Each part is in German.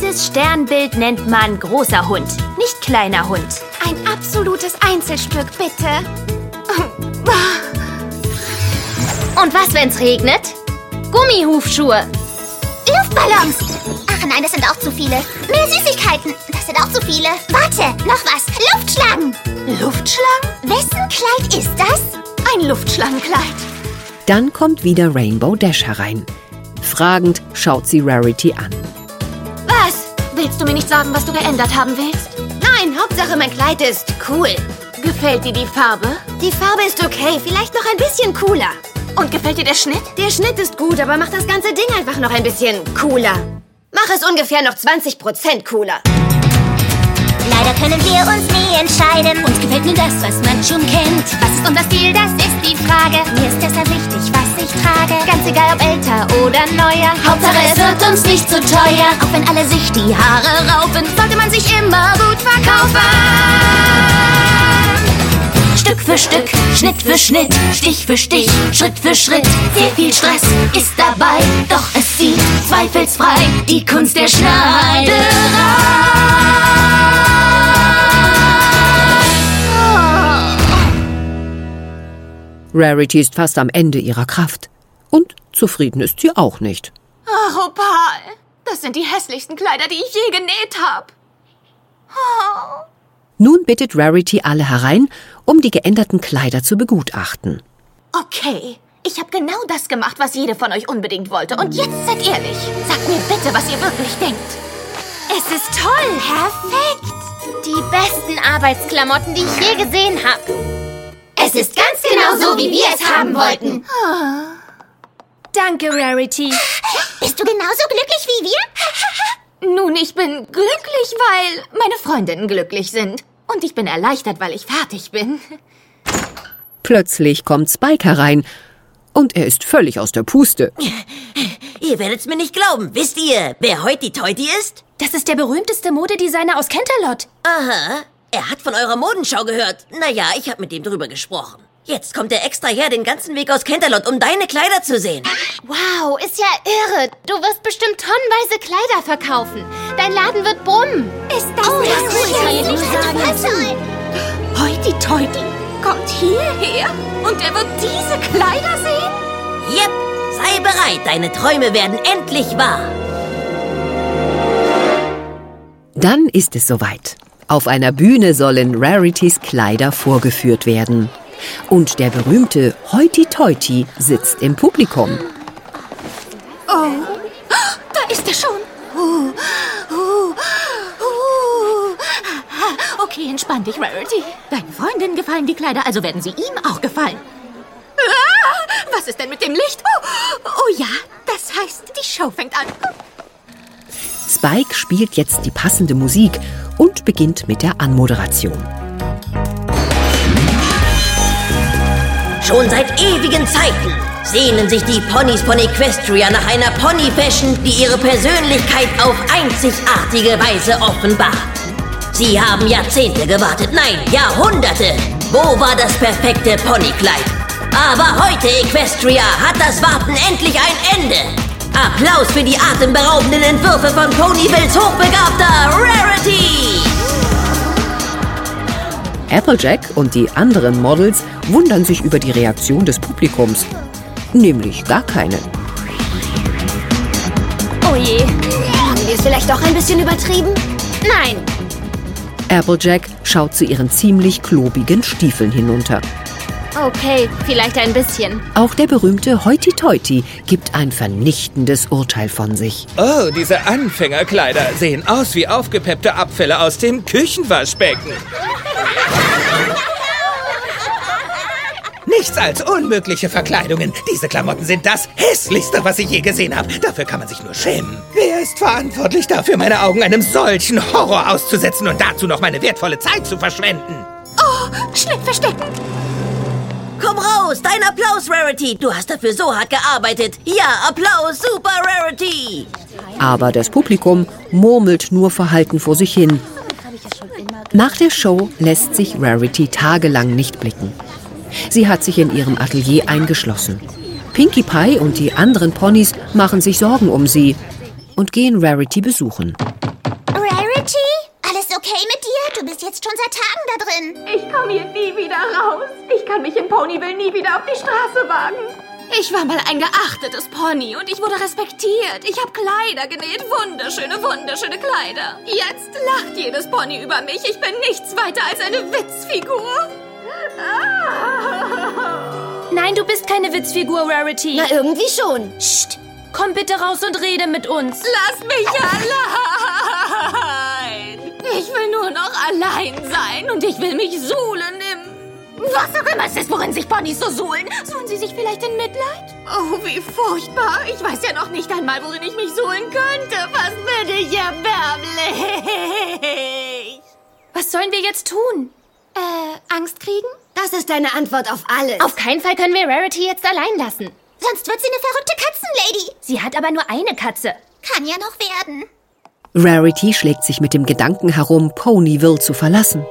Dieses Sternbild nennt man großer Hund, nicht kleiner Hund. Ein absolutes Einzelstück, bitte. Und was, wenn's regnet? Gummihufschuhe. Luftballons. Ach nein, das sind auch zu viele. Mehr Süßigkeiten. Das sind auch zu viele. Warte, noch was. Luftschlangen. Luftschlangen? Wessen Kleid ist das? Ein Luftschlangenkleid. Dann kommt wieder Rainbow Dash herein. Fragend schaut sie Rarity an. Was? Willst du mir nicht sagen, was du geändert haben willst? Nein, Hauptsache mein Kleid ist cool. Gefällt dir die Farbe? Die Farbe ist okay, vielleicht noch ein bisschen cooler. Und gefällt dir der Schnitt? Der Schnitt ist gut, aber mach das ganze Ding einfach noch ein bisschen cooler. Mach es ungefähr noch 20% cooler. Leider können wir uns nie entscheiden. Uns gefällt nur das, was man schon kennt. Was ist unser Stil, das ist die Frage. Mir ist deshalb wichtig, was ich trage. Ganz egal, ob älter oder neuer. Hauptsache, es wird uns nicht zu teuer. Auch wenn alle sich die Haare raufen, sollte man sich immer gut verkaufen. Stück für Stück, Schnitt für Schnitt, Stich für Stich, Schritt für Schritt. Sehr viel Stress ist dabei, doch es sieht zweifelsfrei die Kunst der Schneiderei. Rarity ist fast am Ende ihrer Kraft. Und zufrieden ist sie auch nicht. Ach, Opal, das sind die hässlichsten Kleider, die ich je genäht habe. Oh. Nun bittet Rarity alle herein, um die geänderten Kleider zu begutachten. Okay, ich habe genau das gemacht, was jede von euch unbedingt wollte. Und jetzt seid ehrlich. Sagt mir bitte, was ihr wirklich denkt. Es ist toll, perfekt. Die besten Arbeitsklamotten, die ich je gesehen habe. Es ist ganz genau so, wie wir es haben wollten. Danke, Rarity. Bist du genauso glücklich wie wir? Nun, ich bin glücklich, weil meine Freundinnen glücklich sind. Und ich bin erleichtert, weil ich fertig bin. Plötzlich kommt Spike herein und er ist völlig aus der Puste. Ihr werdet's mir nicht glauben. Wisst ihr, wer Hoity Toity ist? Das ist der berühmteste Modedesigner aus Canterlot. Aha, er hat von eurer Modenschau gehört. Naja, ich habe mit dem drüber gesprochen. Jetzt kommt er extra her, den ganzen Weg aus Canterlot, um deine Kleider zu sehen. Wow, ist ja irre. Du wirst bestimmt tonnenweise Kleider verkaufen. Dein Laden wird brummen. Ist das toll? Hoity Toity kommt hierher und er wird diese Kleider sehen? Yep, sei bereit, deine Träume werden endlich wahr. Dann ist es soweit. Auf einer Bühne sollen Rarities Kleider vorgeführt werden. Und der berühmte Hoity Toity sitzt im Publikum. Oh, da ist er schon. Okay, entspann dich, Rarity. Deinen Freundinnen gefallen die Kleider, also werden sie ihm auch gefallen. Was ist denn mit dem Licht? Oh ja, das heißt, die Show fängt an. Spike spielt jetzt die passende Musik und beginnt mit der Anmoderation. Schon seit ewigen Zeiten sehnen sich die Ponys von Equestria nach einer Pony-Fashion, die ihre Persönlichkeit auf einzigartige Weise offenbart. Sie haben Jahrzehnte gewartet, nein, Jahrhunderte. Wo war das perfekte Ponykleid? Aber heute, Equestria, hat das Warten endlich ein Ende. Applaus für die atemberaubenden Entwürfe von Ponyvilles hochbegabter Rarity! Applejack und die anderen Models wundern sich über die Reaktion des Publikums. Nämlich gar keine. Oh je, haben wir es vielleicht doch ein bisschen übertrieben? Nein. Applejack schaut zu ihren ziemlich klobigen Stiefeln hinunter. Okay, vielleicht ein bisschen. Auch der berühmte Hoity Toity gibt ein vernichtendes Urteil von sich. Oh, diese Anfängerkleider sehen aus wie aufgepeppte Abfälle aus dem Küchenwaschbecken. Nichts als unmögliche Verkleidungen. Diese Klamotten sind das Hässlichste, was ich je gesehen habe. Dafür kann man sich nur schämen. Wer ist verantwortlich dafür, meine Augen einem solchen Horror auszusetzen und dazu noch meine wertvolle Zeit zu verschwenden? Oh, schnell verstecken. Komm raus, dein Applaus, Rarity. Du hast dafür so hart gearbeitet. Ja, Applaus, super Rarity. Aber das Publikum murmelt nur verhalten vor sich hin. Nach der Show lässt sich Rarity tagelang nicht blicken. Sie hat sich in ihrem Atelier eingeschlossen. Pinkie Pie und die anderen Ponys machen sich Sorgen um sie und gehen Rarity besuchen. steckst jetzt schon seit Tagen da drin. Ich komme hier nie wieder raus. Ich kann mich in Ponyville nie wieder auf die Straße wagen. Ich war mal ein geachtetes Pony und ich wurde respektiert. Ich habe Kleider genäht, wunderschöne, wunderschöne Kleider. Jetzt lacht jedes Pony über mich. Ich bin nichts weiter als eine Witzfigur. Nein, du bist keine Witzfigur, Rarity. Na, irgendwie schon. Psst, komm bitte raus und rede mit uns. Lass mich allein. Ich will nur noch allein sein und ich will mich suhlen im... Was auch immer es ist, worin sich Ponys so suhlen. Suhlen sie sich vielleicht in Mitleid? Oh, wie furchtbar. Ich weiß ja noch nicht einmal, worin ich mich suhlen könnte. Was bin ich erbärmlich. Was sollen wir jetzt tun? Angst kriegen? Das ist deine Antwort auf alles. Auf keinen Fall können wir Rarity jetzt allein lassen. Sonst wird sie eine verrückte Katzenlady. Sie hat aber nur eine Katze. Kann ja noch werden. Rarity schlägt sich mit dem Gedanken herum, Ponyville zu verlassen.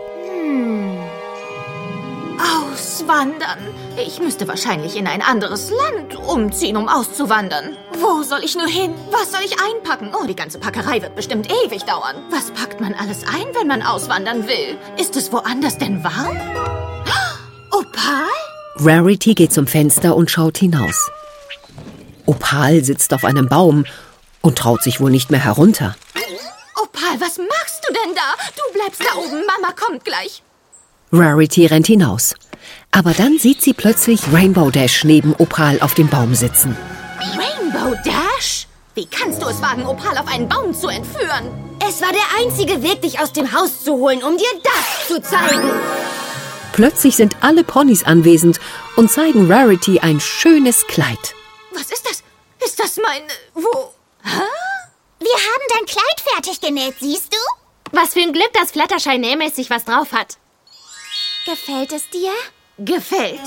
Auswandern. Ich müsste wahrscheinlich in ein anderes Land umziehen, um auszuwandern. Wo soll ich nur hin? Was soll ich einpacken? Oh, die ganze Packerei wird bestimmt ewig dauern. Was packt man alles ein, wenn man auswandern will? Ist es woanders denn warm? Opal? Rarity geht zum Fenster und schaut hinaus. Opal sitzt auf einem Baum und traut sich wohl nicht mehr herunter. Opal, was machst du denn da? Du bleibst da oben, Mama kommt gleich. Rarity rennt hinaus. Aber dann sieht sie plötzlich Rainbow Dash neben Opal auf dem Baum sitzen. Rainbow Dash? Wie kannst du es wagen, Opal auf einen Baum zu entführen? Es war der einzige Weg, dich aus dem Haus zu holen, um dir das zu zeigen. Plötzlich sind alle Ponys anwesend und zeigen Rarity ein schönes Kleid. Was ist das? Ist das mein... Wo? Hä? Wir haben dein Kleid fertig genäht, siehst du? Was für ein Glück, dass Fluttershy nähmäßig was drauf hat. Gefällt es dir? Gefällt.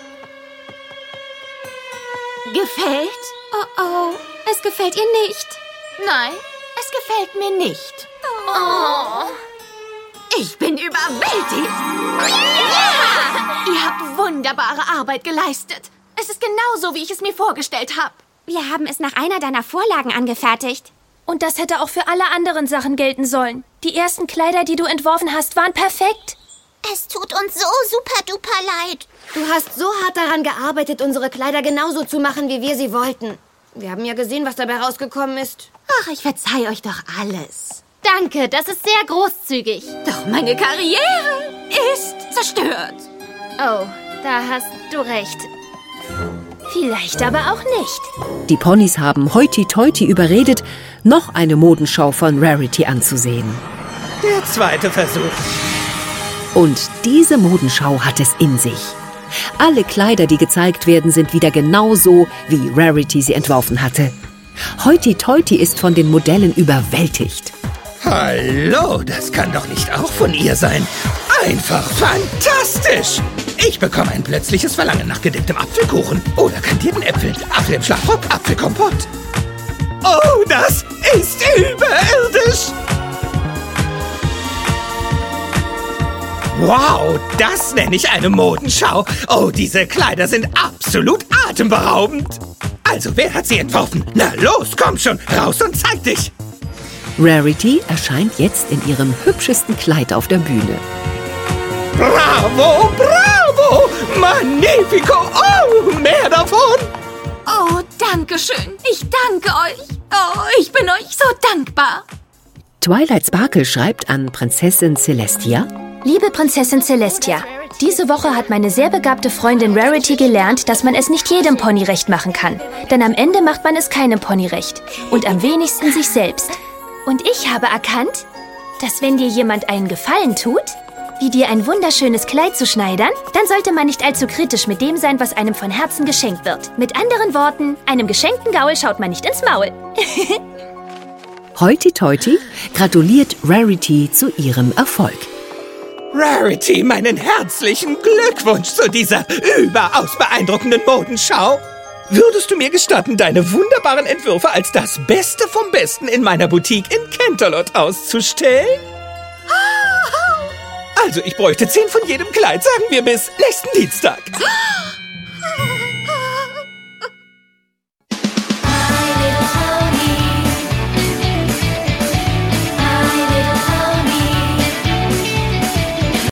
Gefällt? Oh, es gefällt ihr nicht. Nein, es gefällt mir nicht. Oh. Ich bin überwältigt. Ja! Ihr habt wunderbare Arbeit geleistet. Es ist genauso, wie ich es mir vorgestellt habe. Wir haben es nach einer deiner Vorlagen angefertigt. Und das hätte auch für alle anderen Sachen gelten sollen. Die ersten Kleider, die du entworfen hast, waren perfekt. Es tut uns so super duper leid. Du hast so hart daran gearbeitet, unsere Kleider genauso zu machen, wie wir sie wollten. Wir haben ja gesehen, was dabei rausgekommen ist. Ach, ich verzeih euch doch alles. Danke, das ist sehr großzügig. Doch meine Karriere ist zerstört. Oh, da hast du recht. Vielleicht aber auch nicht. Die Ponys haben Hoity-Toity überredet, noch eine Modenschau von Rarity anzusehen. Der zweite Versuch. Und diese Modenschau hat es in sich. Alle Kleider, die gezeigt werden, sind wieder genauso, wie Rarity sie entworfen hatte. Hoity-Toity ist von den Modellen überwältigt. Hallo, das kann doch nicht auch von ihr sein. Einfach fantastisch! Ich bekomme ein plötzliches Verlangen nach gedipptem Apfelkuchen oder kandierten Äpfeln, Apfel im Schlafrock, Apfelkompott. Oh, das ist überirdisch! Wow, das nenne ich eine Modenschau. Oh, diese Kleider sind absolut atemberaubend. Also, wer hat sie entworfen? Na los, komm schon, raus und zeig dich. Rarity erscheint jetzt in ihrem hübschesten Kleid auf der Bühne. Bravo, bravo, magnifico, oh, mehr davon. Oh, danke schön. Ich danke euch. Oh, ich bin euch so dankbar. Twilight Sparkle schreibt an Prinzessin Celestia: Liebe Prinzessin Celestia, diese Woche hat meine sehr begabte Freundin Rarity gelernt, dass man es nicht jedem Pony recht machen kann. Denn am Ende macht man es keinem Pony recht. Und am wenigsten sich selbst. Und ich habe erkannt, dass wenn dir jemand einen Gefallen tut, wie dir ein wunderschönes Kleid zu schneidern, dann sollte man nicht allzu kritisch mit dem sein, was einem von Herzen geschenkt wird. Mit anderen Worten, einem geschenkten Gaul schaut man nicht ins Maul. Hoity-Toity gratuliert Rarity zu ihrem Erfolg. Rarity, meinen herzlichen Glückwunsch zu dieser überaus beeindruckenden Modenschau. Würdest du mir gestatten, deine wunderbaren Entwürfe als das Beste vom Besten in meiner Boutique in Canterlot auszustellen? Also, ich bräuchte 10 von jedem Kleid, sagen wir bis nächsten Dienstag.